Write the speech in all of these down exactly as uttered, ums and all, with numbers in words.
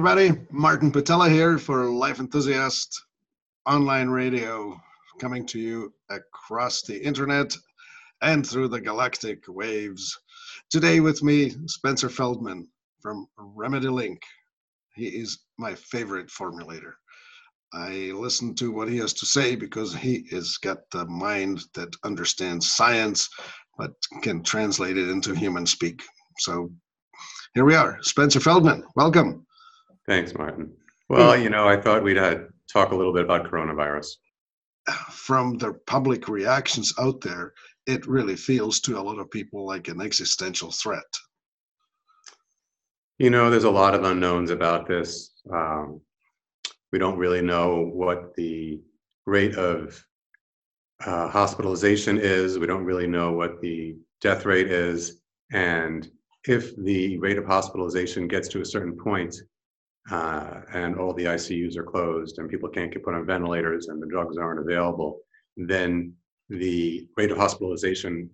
everybody. Martin Patella here for Life Enthusiast Online Radio, coming to you across the internet and through the galactic waves. Today with me, Spencer Feldman from Remedy Link. He is my favorite formulator. I listen to what he has to say because he has got the mind that understands science, but can translate it into human speak. So here we are. Spencer Feldman, welcome. Thanks, Martin. Well, you know, I thought we'd uh, talk a little bit about coronavirus. From the public reactions out there, it really feels to a lot of people like an existential threat. You know, there's a lot of unknowns about this. Um, we don't really know what the rate of uh, hospitalization is. We don't really know what the death rate is. And if the rate of hospitalization gets to a certain point, Uh, and all the I C Us are closed and people can't get put on ventilators and the drugs aren't available, then the rate of hospitalization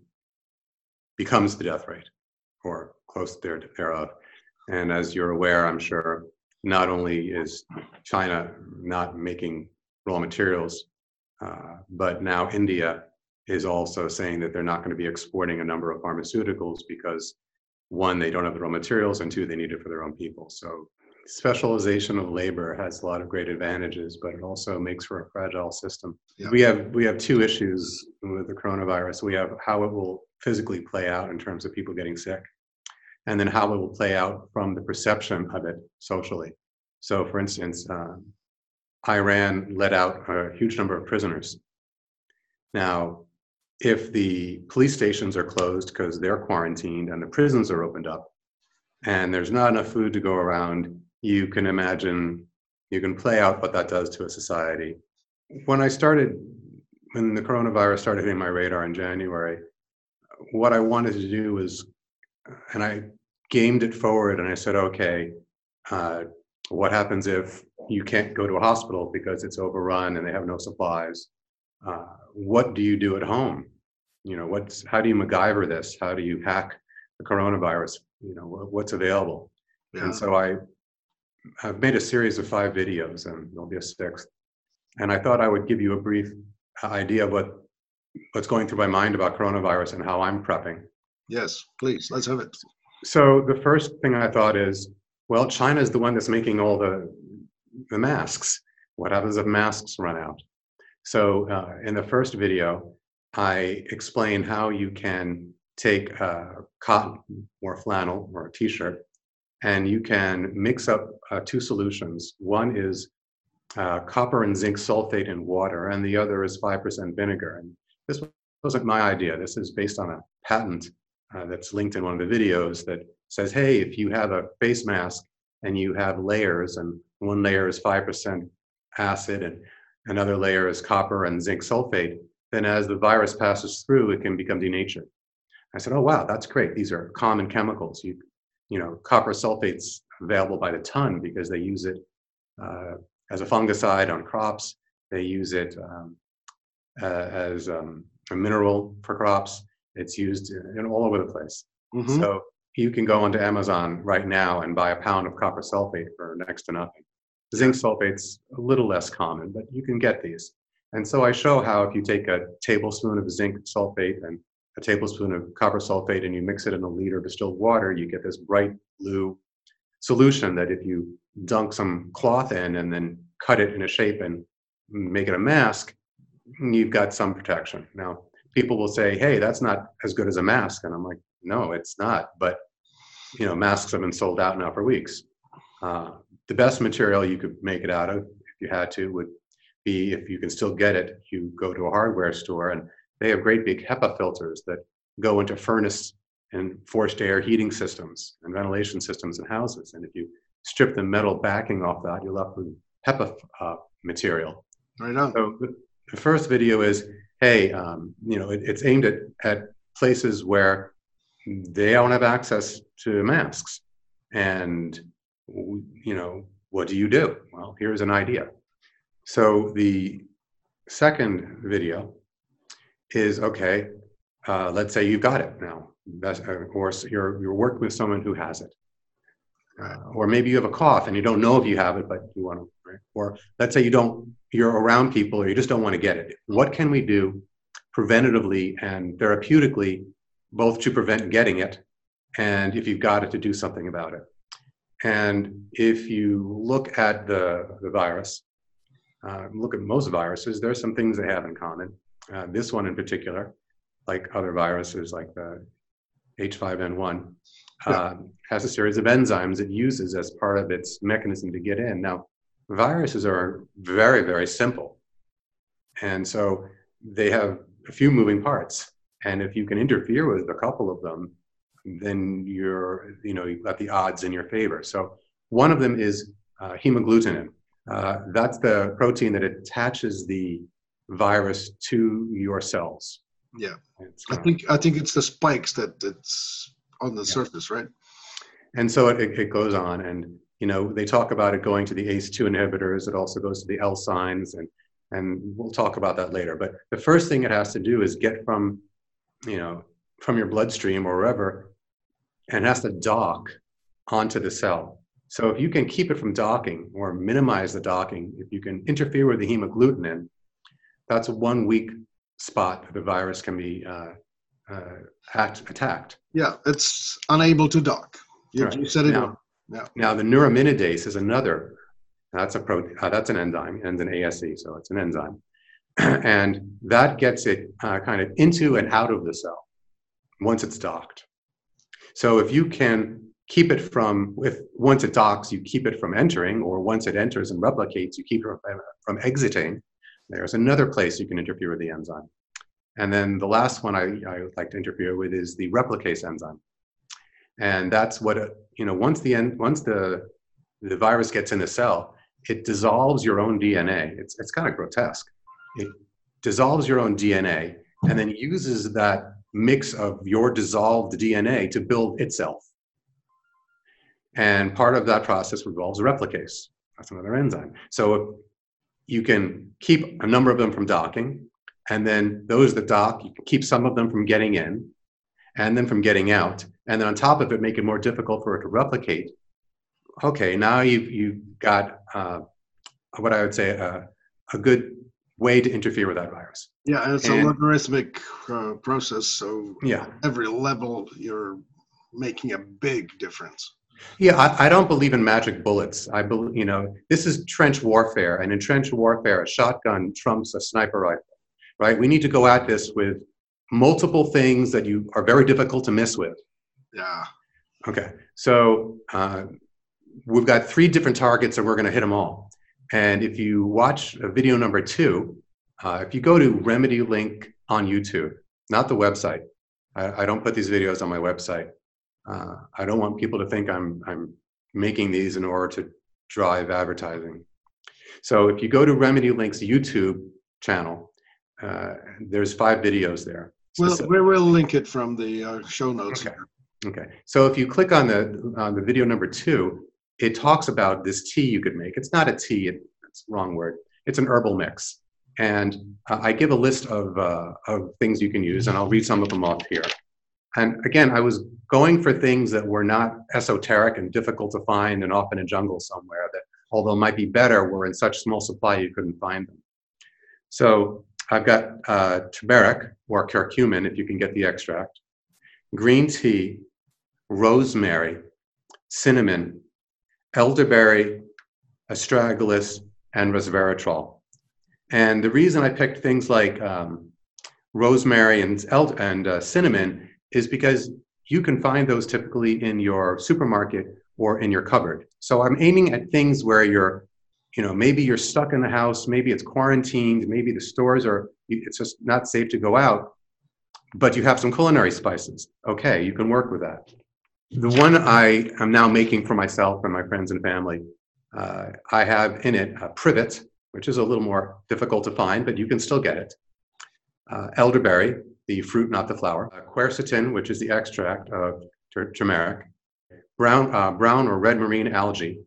becomes the death rate or close there, thereof. And as you're aware, I'm sure, not only is China not making raw materials, uh, but now India is also saying that they're not going to be exporting a number of pharmaceuticals because, one, they don't have the raw materials, and two, they need it for their own people. So specialization of labor has a lot of great advantages, but it also makes for a fragile system. Yeah. We have we have two issues with the coronavirus. We have how it will physically play out in terms of people getting sick, and then how it will play out from the perception of it socially. So, for instance, um, Iran let out a huge number of prisoners. Now, if the police stations are closed because they're quarantined and the prisons are opened up, and there's not enough food to go around, you can imagine, you can play out what that does to a society. When I started, when the coronavirus started hitting my radar in January, what I wanted to do was, and I gamed it forward and I said, okay, uh, what happens if you can't go to a hospital because it's overrun and they have no supplies? Uh, what do you do at home? You know, what's, how do you MacGyver this? How do you hack the coronavirus? You know, what's available? Yeah. And so I I've made a series of five videos, and there'll be a sixth. And I thought I would give you a brief idea of what what's going through my mind about coronavirus and how I'm prepping. Yes, please, let's have it. So the first thing I thought is, well, China is the one that's making all the the masks. What happens if masks run out? So uh, in the first video, I explain how you can take uh, cotton or flannel or a t-shirt, and you can mix up uh, two solutions. One is uh, copper and zinc sulfate in water, and the other is five percent vinegar. And this wasn't my idea. This is based on a patent uh, that's linked in one of the videos that says, hey, if you have a face mask and you have layers, and one layer is five percent acid and another layer is copper and zinc sulfate, then as the virus passes through, it can become denatured. I said, oh, wow, that's great. These are common chemicals. You, you know, copper sulfate's available by the ton because they use it uh, as a fungicide on crops. They use it um, uh, as um, a mineral for crops. It's used in, in all over the place. Mm-hmm. So you can go onto Amazon right now and buy a pound of copper sulfate for next to nothing. Zinc sulfate's a little less common, but you can get these. And so I show how if you take a tablespoon of zinc sulfate and a tablespoon of copper sulfate and you mix it in a liter of distilled water, you get this bright blue solution that if you dunk some cloth in and then cut it in a shape and make it a mask, you've got some protection. Now, people will say, hey, that's not as good as a mask. And I'm like, no, it's not. But, you know, masks have been sold out now for weeks. Uh, the best material you could make it out of, if you had to, would be, if you can still get it, you go to a hardware store and they have great big HEPA filters that go into furnace and forced air heating systems and ventilation systems in houses. And if you strip the metal backing off that, you're left with HEPA uh, material. Right on. So the, the first video is, hey, um, you know, it, it's aimed at, at places where they don't have access to masks. And, you know, what do you do? Well, here's an idea. So the second video is, okay, uh, let's say you've got it now, That's, of course, you're, you're working with someone who has it. Right. Uh, or maybe you have a cough and you don't know if you have it, but you want to, right? Or let's say you don't, you're around people or you just don't want to get it. What can we do preventatively and therapeutically, both to prevent getting it, and if you've got it, to do something about it? And if you look at the, the virus, uh, look at most viruses, there are some things they have in common. Uh, this one in particular, like other viruses like the H five N one, Yeah. uh, has a series of enzymes it uses as part of its mechanism to get in. Now, viruses are very, very simple. And so they have a few moving parts. And if you can interfere with a couple of them, then you're, you know, you've got the odds in your favor. So one of them is uh, hemagglutinin. Uh, that's the protein that attaches the virus to your cells. Yeah. It's I gonna- think I think it's the spikes that it's on the Yeah. surface, right? And so it, it goes on, and you know they talk about it going to the A C E two inhibitors. It also goes to the L signs, and and we'll talk about that later. But the first thing it has to do is get from, you know, from your bloodstream or wherever, and it has to dock onto the cell. So if you can keep it from docking or minimize the docking, if you can interfere with the hemagglutinin, that's one weak spot that the virus can be uh, uh, act, attacked. Yeah, it's unable to dock. You, Right. you said it. Now- all. Yeah. Now, the neuraminidase is another. That's a protein. Uh, that's an enzyme, ends in A S E, so it's an enzyme, and that gets it uh, kind of into and out of the cell once it's docked. So if you can keep it from, if once it docks, you keep it from entering, or once it enters and replicates, you keep it from, from exiting. There's another place you can interfere with the enzyme. And then the last one I, I would like to interfere with is the replicase enzyme. And that's what, it, you know, once the end, once the, the virus gets in the cell, it dissolves your own D N A. It's, it's kind of grotesque. It dissolves your own D N A and then uses that mix of your dissolved D N A to build itself. And part of that process involves replicase. That's another enzyme. So you can keep a number of them from docking, and then those that dock, you can keep some of them from getting in, and then from getting out. And then on top of it, make it more difficult for it to replicate. Okay, now you've, you've got uh, what I would say a, a good way to interfere with that virus. Yeah, and it's And- a logarithmic uh, process, so Yeah. every level you're making a big difference. Yeah, I, I don't believe in magic bullets. I believe, you know, this is trench warfare, and in trench warfare, a shotgun trumps a sniper rifle, right? We need to go at this with multiple things that you are very difficult to miss with. Yeah. Okay, so uh, we've got three different targets, and we're going to hit them all. And if you watch uh, video number two, uh, if you go to Remedy Link on YouTube, not the website, I, I don't put these videos on my website. Uh, I don't want people to think I'm, I'm making these in order to drive advertising. So if you go to Remedy Link's YouTube channel, uh, there's five videos there. Well, Specific- we will link it from the uh, show notes. Okay. Here. Okay, so if you click on the on the video number two, it talks about this tea you could make. It's not a tea, it, it's the wrong word. It's an herbal mix. And uh, I give a list of, uh, of things you can use, and I'll read some of them off here. And again, I was going for things that were not esoteric and difficult to find and off in a jungle somewhere that, although might be better, were in such small supply you couldn't find them. So I've got uh, turmeric, or curcumin if you can get the extract, green tea, rosemary, cinnamon, elderberry, astragalus, and resveratrol. And the reason I picked things like um, rosemary and, eld and uh, cinnamon is because you can find those typically in your supermarket or in your cupboard. So I'm aiming at things where you're, you know, maybe you're stuck in the house, maybe it's quarantined, maybe the stores are, it's just not safe to go out, but you have some culinary spices. Okay, you can work with that. The one I am now making for myself and my friends and family, uh, I have in it a privet, which is a little more difficult to find, but you can still get it. Uh, elderberry, the fruit, not the flower. Uh, quercetin, which is the extract of tur turmeric. Brown, uh, brown or red marine algae,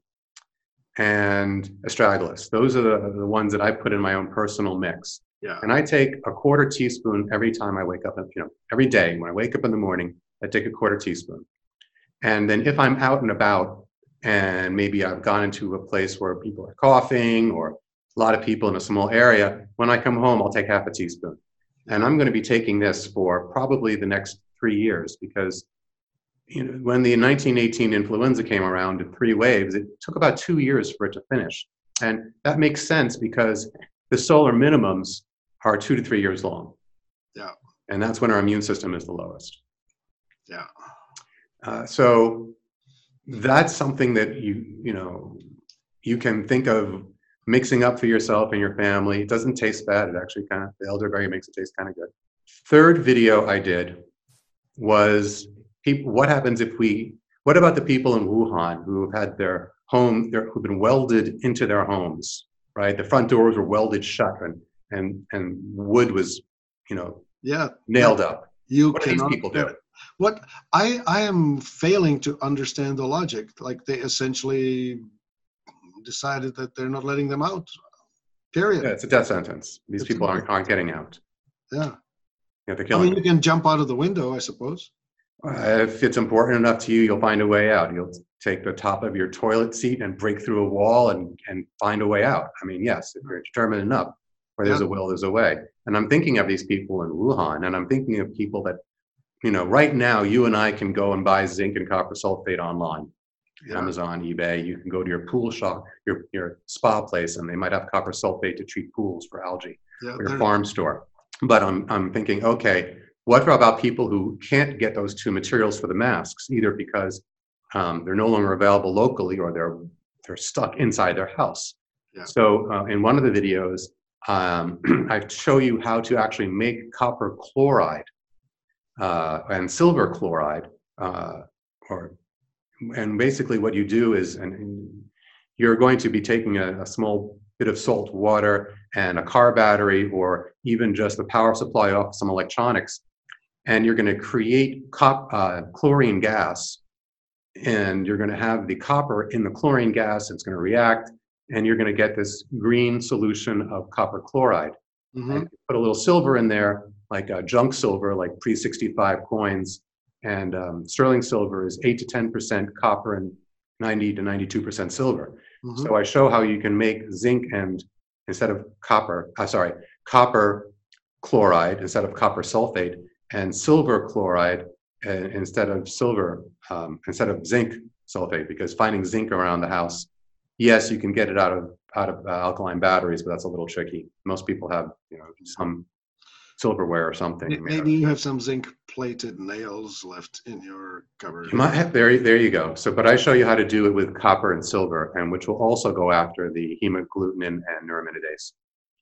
and astragalus. Those are the, the ones that I put in my own personal mix. Yeah. And I take a quarter teaspoon every time I wake up, you know, every day when I wake up in the morning, I take a quarter teaspoon. And then if I'm out and about, and maybe I've gone into a place where people are coughing or a lot of people in a small area. When I come home, I'll take half a teaspoon. And I'm going to be taking this for probably the next three years because you know, when the nineteen eighteen influenza came around in three waves, it took about two years for it to finish. And that makes sense because the solar minimums are two to three years long. Yeah. And that's when our immune system is the lowest. Yeah. Uh, so that's something that you, you know, you can think of mixing up for yourself and your family. It doesn't taste bad. It actually kind of, the elderberry makes it taste kind of good. Third video I did was people, what happens if we, what about the people in Wuhan who have had their home, their, who've been welded into their homes, right? The front doors were welded shut and, and, and wood was, you know, yeah, nailed up. You what do these people do? What I, I am failing to understand the logic. Like they essentially decided that they're not letting them out. Period. Yeah, it's a death sentence. These It's people a- aren't, aren't getting out. Yeah. Yeah, they're I killing mean, you can jump out of the window, I suppose. Uh, if it's important enough to you, you'll find a way out. You'll take the top of your toilet seat and break through a wall and, and find a way out. I mean, yes, if you're determined enough, where there's Yeah. a will, there's a way. And I'm thinking of these people in Wuhan, and I'm thinking of people that, you know, right now, you and I can go and buy zinc and copper sulfate online. Yeah. Amazon, eBay, you can go to your pool shop, your, your spa place, and they might have copper sulfate to treat pools for algae, Yeah, or your they're- farm store. But I'm, I'm thinking, okay, what about people who can't get those two materials for the masks, either because um, they're no longer available locally or they're, they're stuck inside their house? Yeah. So uh, in one of the videos, um, I show you how to actually make copper chloride uh, and silver chloride, uh, or and basically what you do is, and, and you're going to be taking a, a small bit of salt water and a car battery, or even just the power supply off some electronics, and you're going to create cop, uh, chlorine gas, and you're going to have the copper in the chlorine gas. It's going to react, and you're going to get this green solution of copper chloride. Mhm. And put a little silver in there, like uh, junk silver, like pre sixty-five coins. And um, sterling silver is eight to ten percent copper and ninety to ninety-two percent silver. Mhm. So I show how you can make zinc and instead of copper, uh, sorry, copper chloride instead of copper sulfate, and silver chloride uh, instead of silver, um, instead of zinc sulfate, because finding zinc around the house, yes, you can get it out of out of uh, alkaline batteries, but that's a little tricky. Most people have, you know, some silverware or something. May- made Maybe of- you have some zinc-plated nails left in your cupboard. You might have, there, there you go. So, but I show you how to do it with copper and silver, and which will also go after the hemagglutinin and neuraminidase.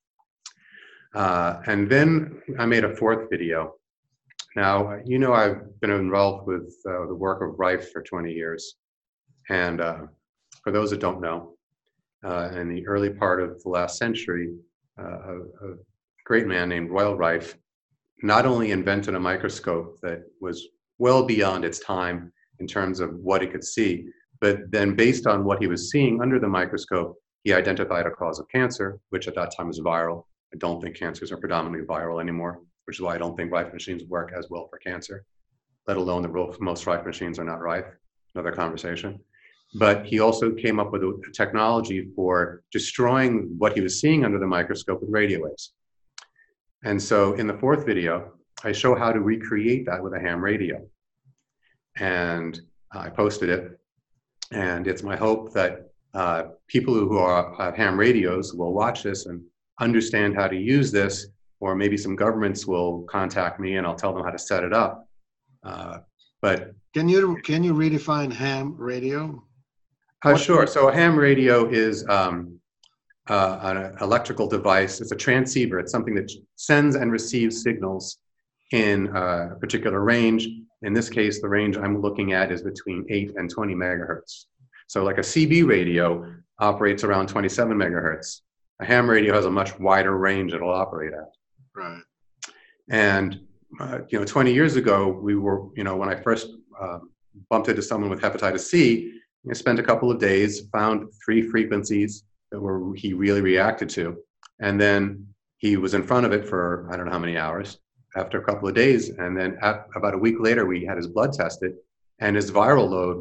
Uh, and then I made a fourth video. Now, you know, I've been involved with uh, the work of Rife for twenty years. And uh, for those that don't know, uh, in the early part of the last century, uh, a, a great man named Royal Rife not only invented a microscope that was well beyond its time in terms of what it could see, but then based on what he was seeing under the microscope, he identified a cause of cancer, which at that time was viral. I don't think cancers are predominantly viral anymore, which is why I don't think Rife machines work as well for cancer, let alone that most Rife machines are not Rife. Another conversation. But he also came up with a technology for destroying what he was seeing under the microscope with radio waves. And so in the fourth video, I show how to recreate that with a ham radio. And I posted it. And it's my hope that uh, people who are, have ham radios will watch this and understand how to use this, or maybe some governments will contact me and I'll tell them how to set it up. Uh, but Can you can you redefine ham radio? Uh, sure. So a ham radio is um, uh, an electrical device. It's a transceiver. It's something that sends and receives signals in a particular range. In this case, the range I'm looking at is between eight and twenty megahertz. So like a C B radio operates around twenty-seven megahertz. A ham radio has a much wider range it'll operate at. Right. And uh, you know, twenty years ago, we were, you know, when I first uh, bumped into someone with hepatitis C, I spent a couple of days, found three frequencies that were he really reacted to, and then he was in front of it for I don't know how many hours. After a couple of days, and then at, about a week later, we had his blood tested, and his viral load went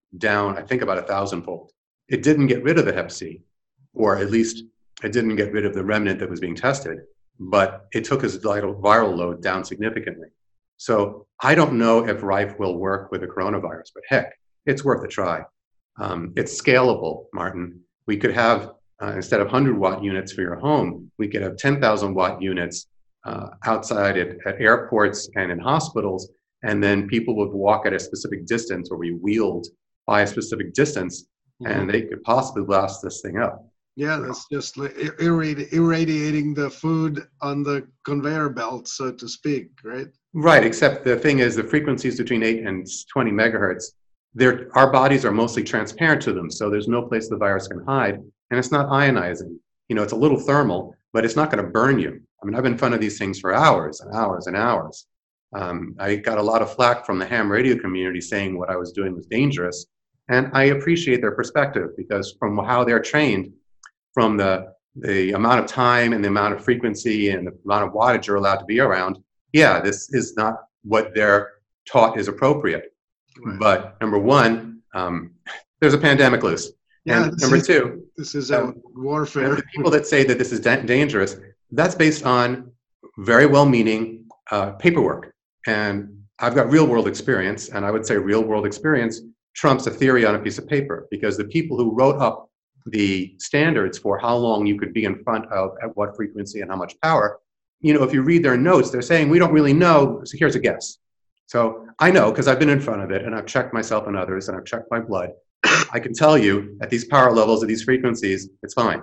down, I think, about a thousandfold. It didn't get rid of the hep C, or at least it didn't get rid of the remnant that was being tested, but it took his viral load down significantly. So I don't know if Rife will work with the coronavirus, but heck, it's worth a try. Um, it's scalable, Martin. We could have, uh, instead of one hundred watt units for your home, we could have ten thousand watt units uh, outside at, at airports and in hospitals, and then people would walk at a specific distance, or we wheeled by a specific distance, mm-hmm. and they could possibly blast this thing up. Yeah, that's just like irradi- irradiating the food on the conveyor belt, so to speak, right? Right, except the thing is the frequencies between eight and twenty megahertz, they're, our bodies are mostly transparent to them, so there's no place the virus can hide, and it's not ionizing. You know, it's a little thermal, but it's not going to burn you. I mean, I've been in front of these things for hours and hours and hours. Um, I got a lot of flack from the ham radio community saying what I was doing was dangerous, and I appreciate their perspective, because from how they're trained, from the, the amount of time and the amount of frequency and the amount of wattage you're allowed to be around, yeah, this is not what they're taught is appropriate. Right. But number one, um, there's a pandemic loose. Yeah, and number is, two, this is a um, warfare. The people that say that this is da- dangerous, that's based on very well-meaning uh, paperwork. And I've got real-world experience, and I would say real-world experience trumps a theory on a piece of paper, because the people who wrote up the standards for how long you could be in front of, at what frequency and how much power, you know, if you read their notes, they're saying, we don't really know, so here's a guess. So I know, because I've been in front of it, and I've checked myself and others, and I've checked my blood. I can tell you, at these power levels, at these frequencies, it's fine.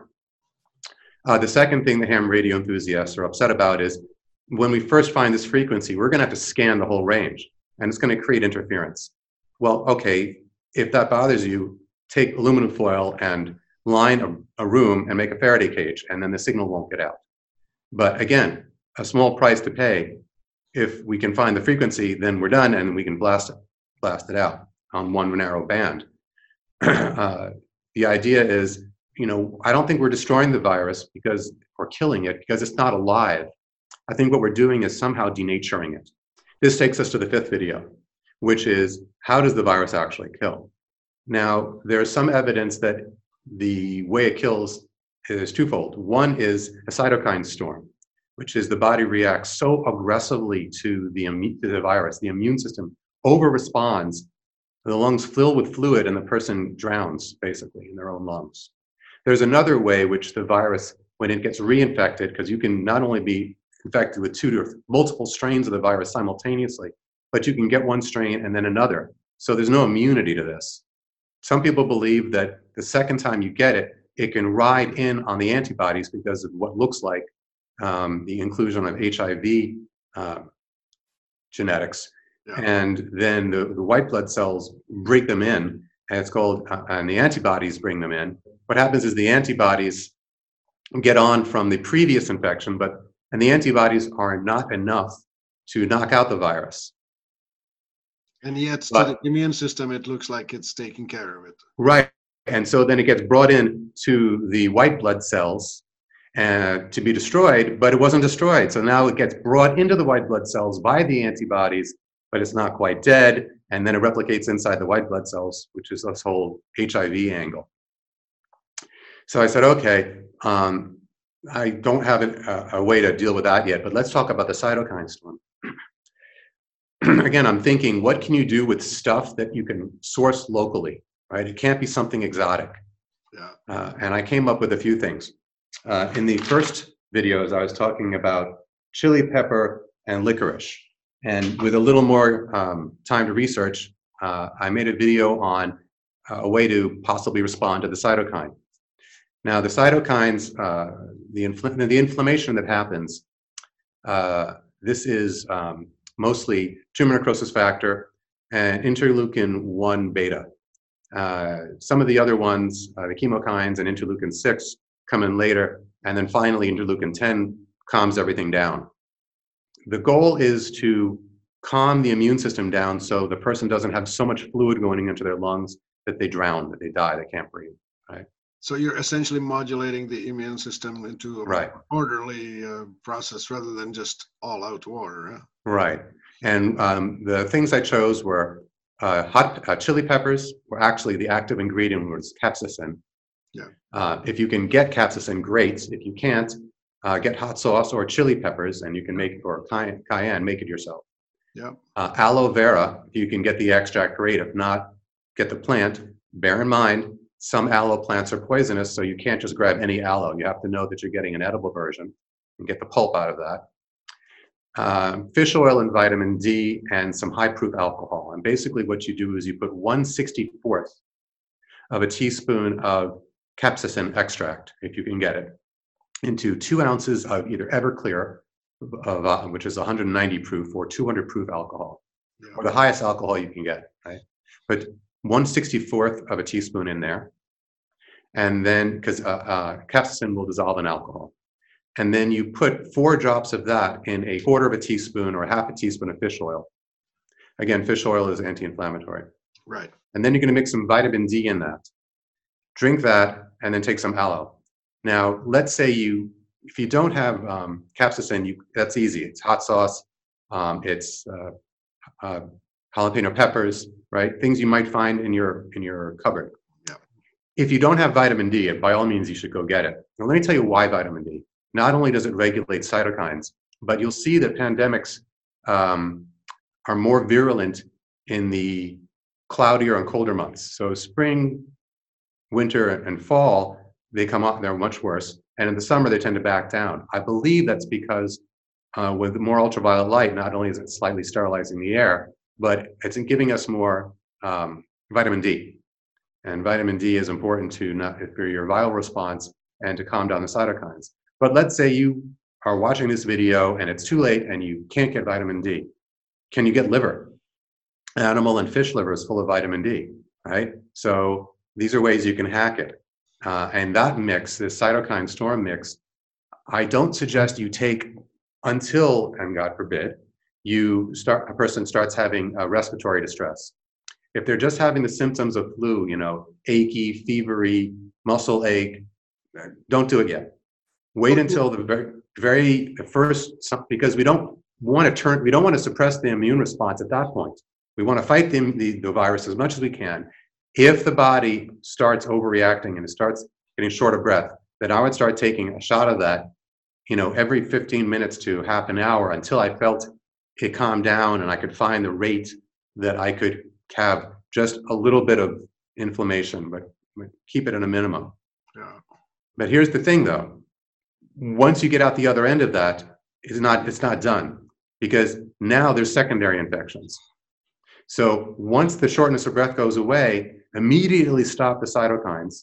Uh, the second thing the ham radio enthusiasts are upset about is, when we first find this frequency, we're going to have to scan the whole range, and it's going to create interference. Well, okay, if that bothers you, take aluminum foil and line a, a room and make a Faraday cage, and then the signal won't get out. But again, a small price to pay. If we can find the frequency, then we're done, and we can blast it, blast it out on one narrow band. uh, the idea is, you know, I don't think we're destroying the virus because we're killing it, because it's not alive. I think what we're doing is somehow denaturing it. This takes us to the fifth video, which is, how does the virus actually kill? Now, there's some evidence that the way it kills is twofold. One is a cytokine storm, which is the body reacts so aggressively to the, to the virus, the immune system over-responds, the lungs fill with fluid, and the person drowns, basically, in their own lungs. There's another way which the virus, when it gets reinfected, because you can not only be infected with two to multiple strains of the virus simultaneously, but you can get one strain and then another. So there's no immunity to this. Some people believe that the second time you get it, it can ride in on the antibodies because of what looks like um, the inclusion of H I V uh, genetics. Yeah. And then the, the white blood cells break them in, and it's called, uh, and the antibodies bring them in. What happens is the antibodies get on from the previous infection, but and the antibodies are not enough to knock out the virus. And yet, but, to the immune system, it looks like it's taking care of it. Right. And so then it gets brought in to the white blood cells uh, to be destroyed, but it wasn't destroyed. So now it gets brought into the white blood cells by the antibodies, but it's not quite dead. And then it replicates inside the white blood cells, which is this whole H I V angle. So I said, okay, um, I don't have a, a way to deal with that yet, but let's talk about the cytokine storm. Again, I'm thinking, what can you do with stuff that you can source locally, right? It can't be something exotic. Yeah. Uh, and I came up with a few things. Uh, in the first videos, I was talking about chili pepper and licorice. And with a little more um, time to research, uh, I made a video on uh, a way to possibly respond to the cytokine. Now, the cytokines, uh, the, infl the inflammation that happens, uh, this is um, mostly tumor necrosis factor and interleukin one beta. Uh, some of the other ones, uh, the chemokines and interleukin six, come in later, and then finally interleukin ten calms everything down. The goal is to calm the immune system down so the person doesn't have so much fluid going into their lungs that they drown, that they die, they can't breathe, right? So you're essentially modulating the immune system into a right. orderly uh, process rather than just all-out war. Huh? Right. And um, the things I chose were uh, hot uh, chili peppers, were actually the active ingredient was capsaicin. Yeah. Uh, if you can get capsaicin, great. If you can't, uh, get hot sauce or chili peppers, and you can make, or cayenne, cayenne make it yourself. Yeah. Uh, aloe vera, if you can get the extract, great. If not, get the plant. Bear in mind, some aloe plants are poisonous, so you can't just grab any aloe. You have to know that you're getting an edible version and get the pulp out of that. Uh, fish oil and vitamin D and some high proof alcohol. And basically what you do is you put one sixty-fourth of a teaspoon of capsaicin extract, if you can get it, into two ounces of either Everclear, of, uh, which is one hundred ninety proof, or two hundred proof alcohol, Yeah. or the highest alcohol you can get, right? But one sixty-fourth of a teaspoon in there. And then, because uh, uh, capsaicin will dissolve in alcohol. And then you put four drops of that in a quarter of a teaspoon or half a teaspoon of fish oil. Again, fish oil is anti-inflammatory. Right. And then you're going to mix some vitamin D in that. Drink that, and then take some aloe. Now, let's say you, if you don't have um, capsaicin, you, that's easy. It's hot sauce, um, it's uh, uh, jalapeno peppers, right? Things you might find in your in your cupboard. Yeah. If you don't have vitamin D, by all means, you should go get it. Now, let me tell you why vitamin D. Not only does it regulate cytokines, but you'll see that pandemics um, are more virulent in the cloudier and colder months. So spring, winter, and fall, they come up, they're much worse. And in the summer, they tend to back down. I believe that's because uh, with more ultraviolet light, not only is it slightly sterilizing the air, but it's giving us more um, vitamin D. And vitamin D is important to not, for your viral response and to calm down the cytokines. But let's say you are watching this video and it's too late and you can't get vitamin D. Can you get liver? Animal and fish liver is full of vitamin D, right? So these are ways you can hack it. Uh, and that mix, this cytokine storm mix, I don't suggest you take until, and God forbid, you start, a person starts having uh, respiratory distress. If they're just having the symptoms of flu, you know, achy, fevery, muscle ache, don't do it yet. Wait until the very, very first, because we don't want to turn, we don't want to suppress the immune response at that point. We want to fight the, the, the virus as much as we can. If the body starts overreacting and it starts getting short of breath, then I would start taking a shot of that, you know, every fifteen minutes to half an hour until I felt it calm down and I could find the rate that I could have just a little bit of inflammation, but, but keep it at a minimum. Yeah. But here's the thing though, once you get out the other end of that, it's not, it's not done, because now there's secondary infections. So once the shortness of breath goes away, immediately stop the cytokines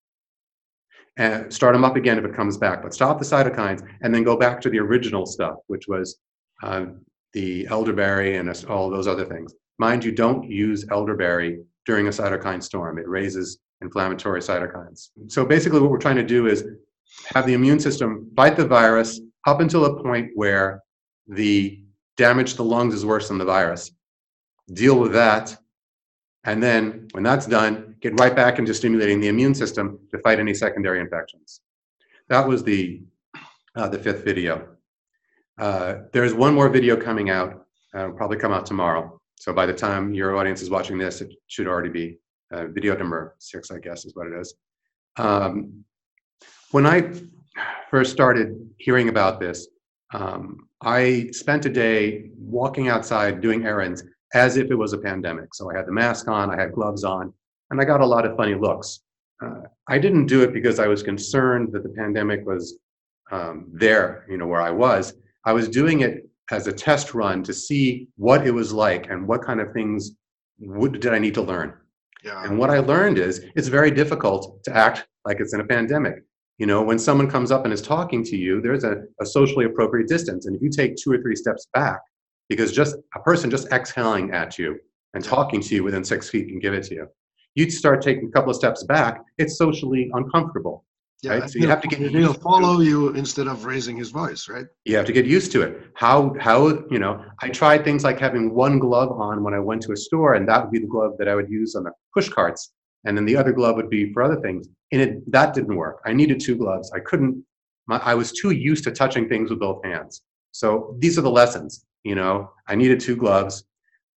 and start them up again if it comes back, but stop the cytokines and then go back to the original stuff, which was uh, the elderberry and all those other things. Mind you, don't use elderberry during a cytokine storm. It raises inflammatory cytokines. So basically what we're trying to do is have the immune system fight the virus up until a point where the damage to the lungs is worse than the virus. Deal with that, and then when that's done, get right back into stimulating the immune system to fight any secondary infections. That was the, uh, the fifth video. Uh, there's one more video coming out, uh, it'll probably come out tomorrow. So by the time your audience is watching this, it should already be uh, video number six, I guess is what it is. Um, when I first started hearing about this, um, I spent a day walking outside doing errands as if it was a pandemic. So I had the mask on, I had gloves on, and I got a lot of funny looks. Uh, I didn't do it because I was concerned that the pandemic was um, there, you know, where I was. I was doing it as a test run to see what it was like and what kind of things would, did I need to learn. Yeah. And what I learned is it's very difficult to act like it's in a pandemic. You know, when someone comes up and is talking to you, there's a, a socially appropriate distance. And if you take two or three steps back, because just a person just exhaling at you and talking to you within six feet can give it to you. You'd start taking a couple of steps back, it's socially uncomfortable. Yeah, right? So you have to get he'll follow you instead of raising his voice, right? You have to get used to it. How, how, you know, I tried things like having one glove on when I went to a store, and that would be the glove that I would use on the push carts. And then the other glove would be for other things. And it, that didn't work. I needed two gloves. I couldn't, my, I was too used to touching things with both hands. So these are the lessons, you know, I needed two gloves.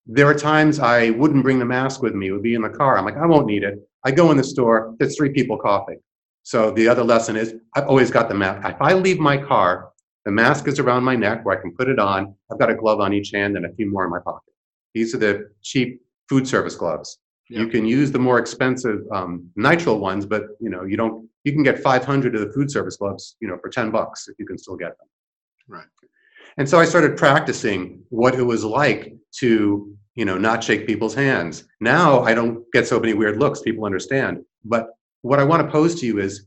there are times I wouldn't bring the mask with me. It would be in the car. I'm like, I won't need it. I go in the store, there's three people coughing. So the other lesson is I've always got the mask. If I leave my car, the mask is around my neck where I can put it on. I've got a glove on each hand and a few more in my pocket. These are the cheap food service gloves. Yeah. You can use the more expensive um, nitrile ones, but you know, you don't, you can get five hundred of the food service gloves, you know, for ten bucks if you can still get them. Right. And so I started practicing what it was like to, you know, not shake people's hands. Now I don't get so many weird looks, people understand. But what I want to pose to you is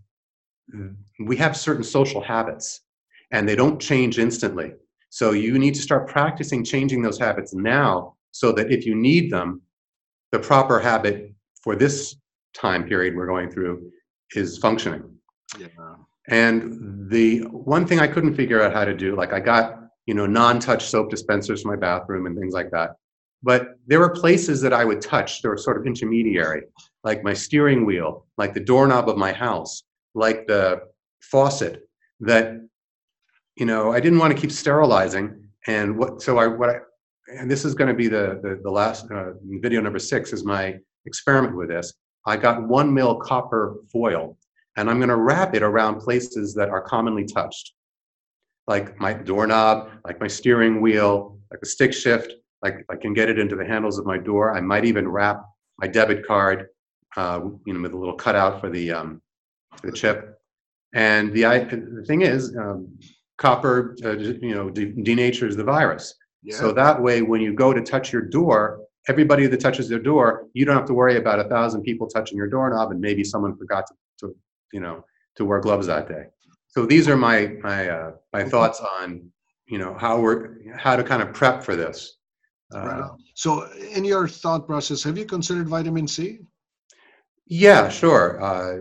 we have certain social habits and they don't change instantly. So you need to start practicing changing those habits now so that if you need them, the proper habit for this time period we're going through is functioning. Yeah. And the one thing I couldn't figure out how to do, like I got, you know, non-touch soap dispensers for my bathroom and things like that. But there were places that I would touch that were sort of intermediary, like my steering wheel, like the doorknob of my house, like the faucet that, you know, I didn't want to keep sterilizing. And what, so I, what I, and this is going to be the, the, the last, uh, video number six is my experiment with this. I got one mil copper foil and I'm going to wrap it around places that are commonly touched. Like my doorknob, like my steering wheel, like the stick shift, like I can get it into the handles of my door. I might even wrap my debit card, uh, you know, with a little cutout for the, um, for the chip. And the, I, the thing is, um, copper, uh, you know, de denatures the virus. Yeah. So that way, when you go to touch your door, everybody that touches their door, you don't have to worry about a thousand people touching your doorknob and maybe someone forgot to, to you know, to wear gloves that day. So these are my my uh, my thoughts on, you know, how we're how to kind of prep for this. Uh, right. So in your thought process, have you considered vitamin C? Yeah, sure. Uh,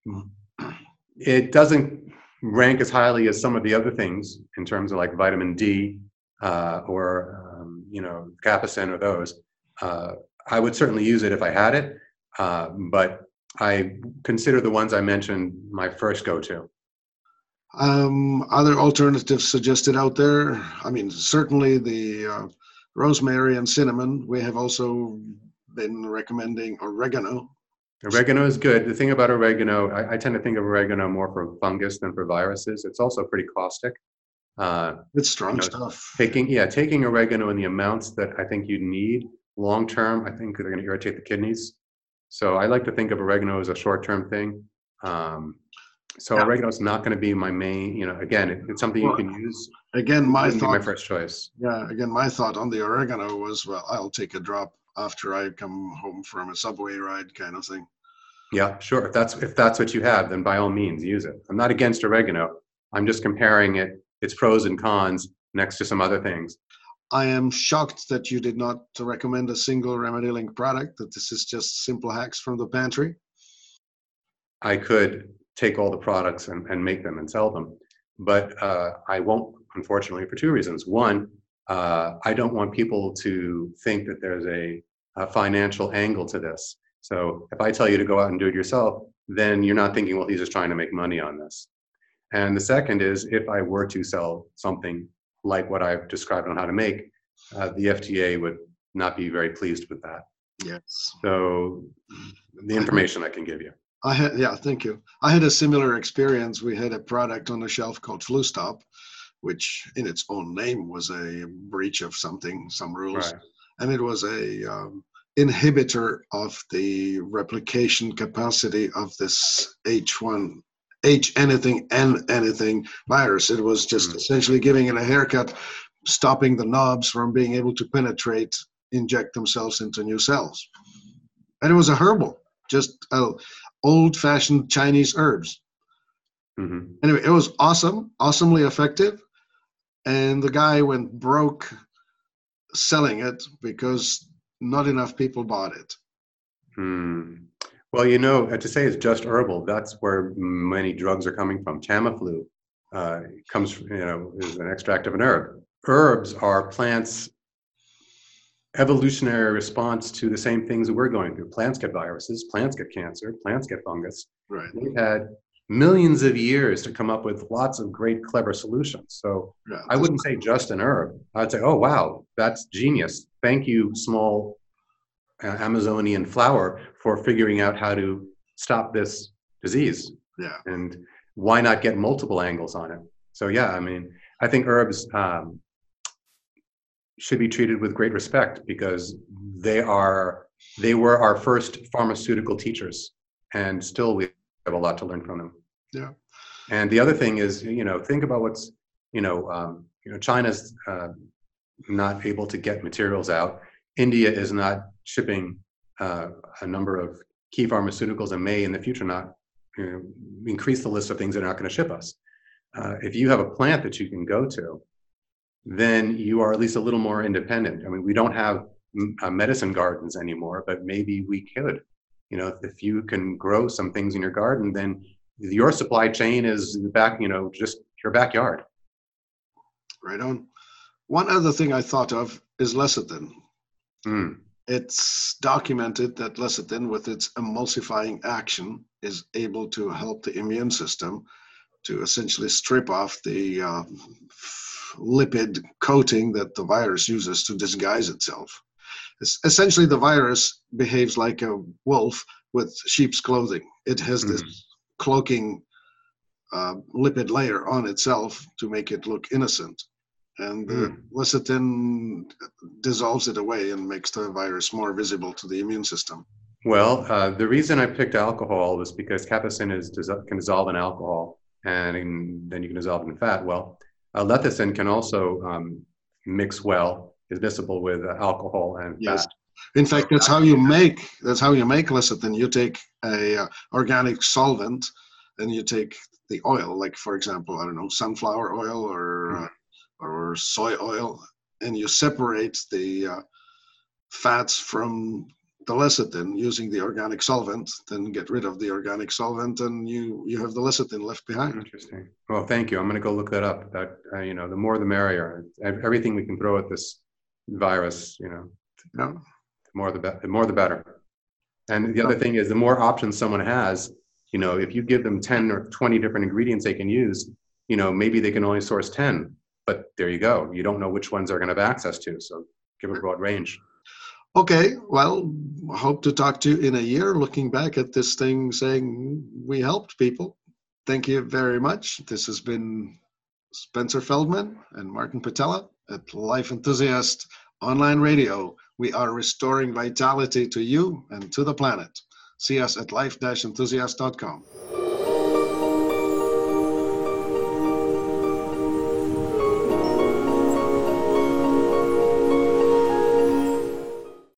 it doesn't rank as highly as some of the other things in terms of like vitamin D uh, or um, you know, Capacin or those. Uh, I would certainly use it if I had it, uh, but I consider the ones I mentioned my first go-to. Um, other alternatives suggested out there? I mean, certainly the uh, rosemary and cinnamon. We have also been recommending oregano. Oregano is good. The thing about oregano, I, I tend to think of oregano more for fungus than for viruses. It's also pretty caustic. Uh, it's strong you know, stuff. Taking, yeah, taking oregano in the amounts that I think you need long term, I think they're going to irritate the kidneys. So I like to think of oregano as a short term thing. Um, so yeah. Oregano is not going to be my main, you know, again, it, it's something well, you can use. Again, my thought, my first choice. Yeah, again, my thought on the oregano was, well, I'll take a drop after I come home from a subway ride kind of thing. Yeah, sure. If that's if that's what you have, then by all means use it. I'm not against oregano. I'm just comparing it, its pros and cons next to some other things. I am shocked that you did not recommend a single RemedyLink product, that this is just simple hacks from the pantry. I could take all the products and, and make them and sell them, but uh, I won't, unfortunately, for two reasons. One, uh, I don't want people to think that there's a, a financial angle to this. So if I tell you to go out and do it yourself, then you're not thinking, well, he's just trying to make money on this. And the second is, if I were to sell something like what I've described on how to make, uh, the F D A would not be very pleased with that. Yes. So the information I can give you. I had, yeah, thank you. I had a similar experience. We had a product on the shelf called FluStop, which in its own name was a breach of something, some rules. Right. And it was a um, inhibitor of the replication capacity of this H one, H anything, N anything virus. It was just mm. essentially giving it a haircut, stopping the knobs from being able to penetrate, inject themselves into new cells. And it was a herbal, just uh, old-fashioned Chinese herbs. Mm-hmm. Anyway, it was awesome, awesomely effective. And the guy went broke selling it because not enough people bought it. Hmm. Well, you know, to say it's just herbal, that's where many drugs are coming from. Tamiflu uh, comes, you know, is an extract of an herb. Herbs are plants' evolutionary response to the same things that we're going through. Plants get viruses, plants get cancer, plants get fungus. Right. We've had millions of years to come up with lots of great, clever solutions. So yeah, I wouldn't say just an herb. I'd say, oh, wow, that's genius. thank you, small uh, Amazonian flower, for figuring out how to stop this disease. Yeah. And why not get multiple angles on it? So yeah, I mean, I think herbs um, should be treated with great respect, because they are they were our first pharmaceutical teachers, and still we have a lot to learn from them. Yeah. And the other thing is, you know, think about what's, you know, um, you know, China's uh, not able to get materials out. India is not shipping uh, a number of key pharmaceuticals, and may in the future not, you know, increase the list of things that are not going to ship us. Uh, if you have a plant that you can go to, then you are at least a little more independent. I mean, we don't have uh, medicine gardens anymore, but maybe we could. You know, if you can grow some things in your garden, then your supply chain is back, you know, just your backyard. Right on. One other thing I thought of is lecithin. Mm. It's documented that lecithin, with its emulsifying action, is able to help the immune system to essentially strip off the uh, lipid coating that the virus uses to disguise itself. It's essentially, the virus behaves like a wolf with sheep's clothing. It has this mm. cloaking uh, lipid layer on itself to make it look innocent. And uh, mm. lecithin dissolves it away and makes the virus more visible to the immune system. Well, uh, the reason I picked alcohol was because capsaicin is can dissolve in alcohol, and in, then you can dissolve it in fat. Well, uh, lecithin can also um, mix well, is miscible with uh, alcohol and yes. fat. In fact, that's how you make that's how you make lecithin. You take a uh, organic solvent, and you take the oil, like for example, I don't know, sunflower oil or mm. uh, or soy oil, and you separate the uh, fats from the lecithin using the organic solvent, then get rid of the organic solvent, and you you have the lecithin left behind. Interesting. Well, thank you. I'm going to go look that up. That uh, you know, the more the merrier. Everything we can throw at this virus, you know, yeah. the more the be- the more the better. And the other thing is, the more options someone has, you know, if you give them ten or twenty different ingredients they can use, you know, maybe they can only source ten. But there you go. You don't know which ones they're going to have access to. So give a broad range. Okay. Well, I hope to talk to you in a year, looking back at this thing, saying we helped people. Thank you very much. This has been Spencer Feldman and Martin Pytela at Life Enthusiast Online Radio. We are restoring vitality to you and to the planet. See us at life dash enthusiast dot com.